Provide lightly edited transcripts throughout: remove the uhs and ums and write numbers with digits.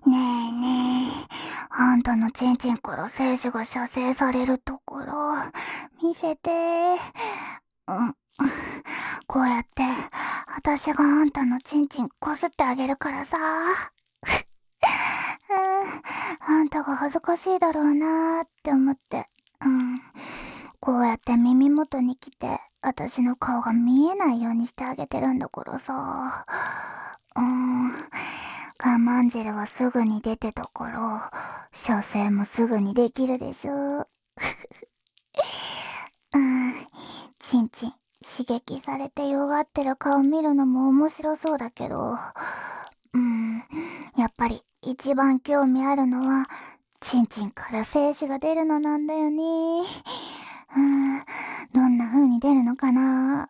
ねえねえ、あんたのチンチンから精子が射精されるところ、見せて。うん。こうやって、私があんたのチンチンこすってあげるからさ。あんたが恥ずかしいだろうなーって思って。うん。こうやって耳元に来て、私の顔が見えないようにしてあげてるんだからさ。我慢汁はすぐに出てたから、射精もすぐにできるでしょ。うん。チンチン、刺激されて弱ってる顔見るのも面白そうだけど、やっぱり一番興味あるのは、チンチンから精子が出るのなんだよね。どんな風に出るのかな。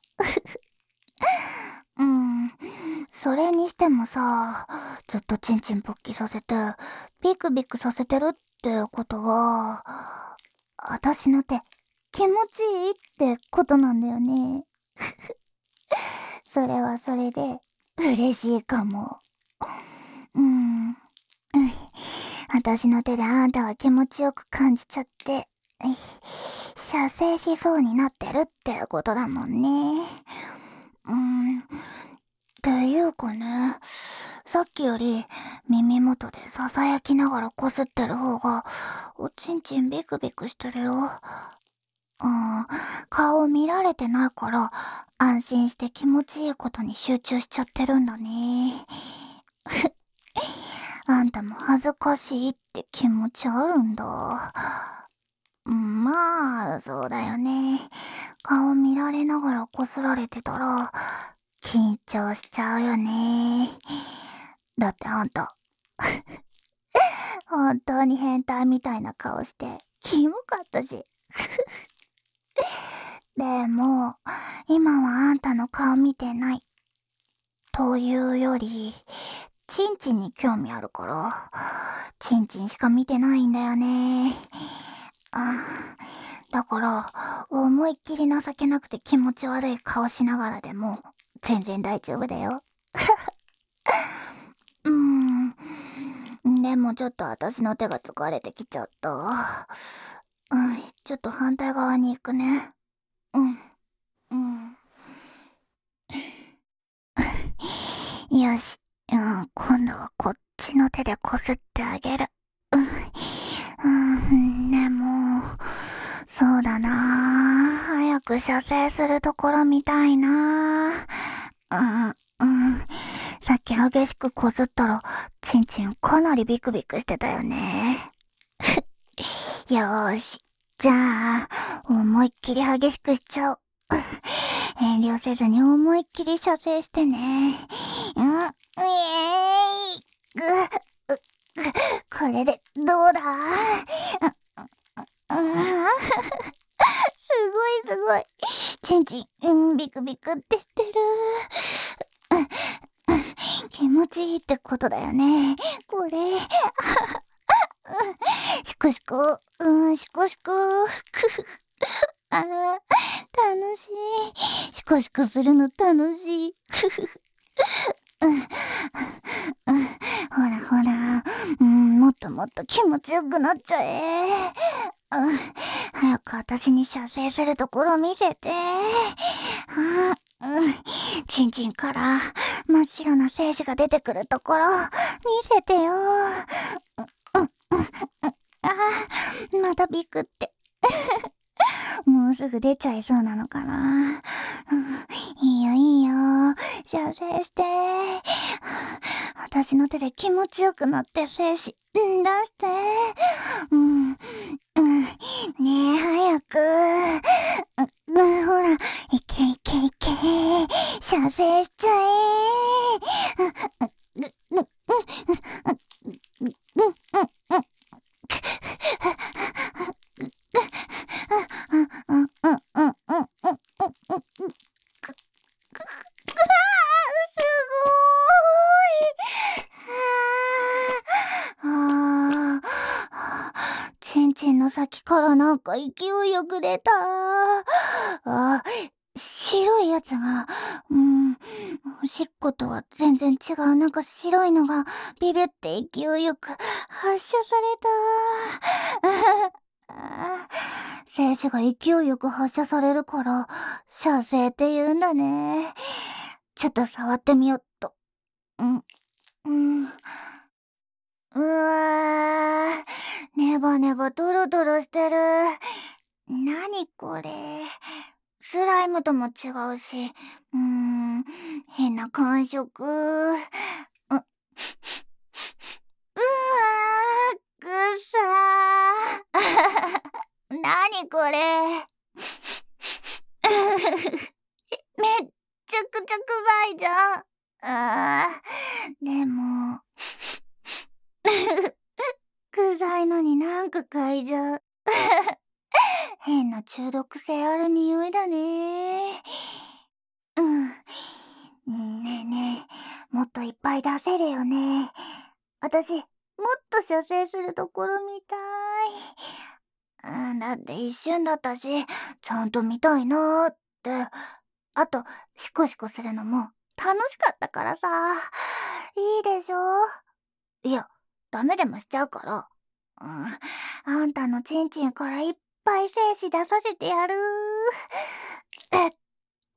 それにしてもさ、ずっとチンチン勃起させて、ビクビクさせてるってことは、私の手、気持ちいいってことなんだよね。それはそれで、嬉しいかも。うん。私の手であんたが気持ちよく感じちゃって、射精しそうになってるってことだもんね。っていうかね、さっきより耳元で囁きながらこすってる方が、おちんちんビクビクしてるよ。顔見られてないから、安心して気持ちいいことに集中しちゃってるんだね。あんたも恥ずかしいって気持ちあるんだ。まあ、そうだよね。顔見られながらこすられてたら、緊張しちゃうよね。だってあんた、本当に変態みたいな顔して、キモかったし。でも、今はあんたの顔見てない。というより、チンチンに興味あるから、チンチンしか見てないんだよね。だから、思いっきり情けなくて気持ち悪い顔しながらでも、全然大丈夫だよ。でもちょっと私の手が疲れてきちゃった。ちょっと反対側に行くね。うん、うん。よし。今度はこっちの手でこすってあげる。でも、そうだな。早く射精するところ見たいな。さっき激しくこすったら、チンチンかなりビクビクしてたよね。よーし。じゃあ、思いっきり激しくしちゃおう。遠慮せずに思いっきり射精してね。これで、どうだ。すごいすごい。チンチン、ビクビクってしてる。気持ちいいってことだよね。これ。シコシコ、シコシコ。楽しい。シコシコするの楽しい。ほらほら、もっともっと気持ちよくなっちゃえ。早く私に射精するところ見せて。チンチンから真っ白な精子が出てくるところ見せてよ。またビクって。もうすぐ出ちゃいそうなのかな。いいよいいよ。射精して。私の手で気持ちよくなって精子、出して。ねえ、早く。ほら、いけいけいけ。射精しちゃえ。チンチンの先からなんか勢いよく出た。 白いやつが、おしっことは全然違う。なんか白いのがビビって勢いよく発射された。精子が勢いよく発射されるから、射精って言うんだね。ちょっと触ってみよっと。うん、うん。うわー、ネバネバドロドロしてる。なにこれ。スライムとも違うし、変な感触。うわー、くさー。なにこれ。めっちゃくちゃ臭いじゃん。でも、臭いのになんか嗅いじゃう。変な中毒性ある匂いだね。うん。ねえねえ、もっといっぱい出せるよね。私、もっと射精するところ見たい。だって一瞬だったし、ちゃんと見たいなーって。あと、シコシコするのも楽しかったからさ。いいでしょ？いや、ダメでもしちゃうから。あんたのチンチンからいっぱい精子出させてやる。って、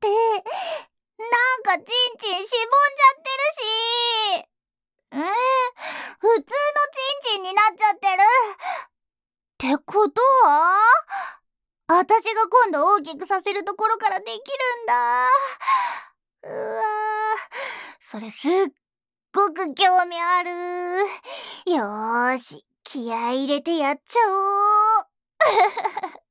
なんかチンチンしぼんじゃってるし。普通のチンチンになっちゃってる。ってことは、私が今度大きくさせるところからできるんだ。うわー、それすっごく興味ある。よーし、気合い入れてやっちゃおう。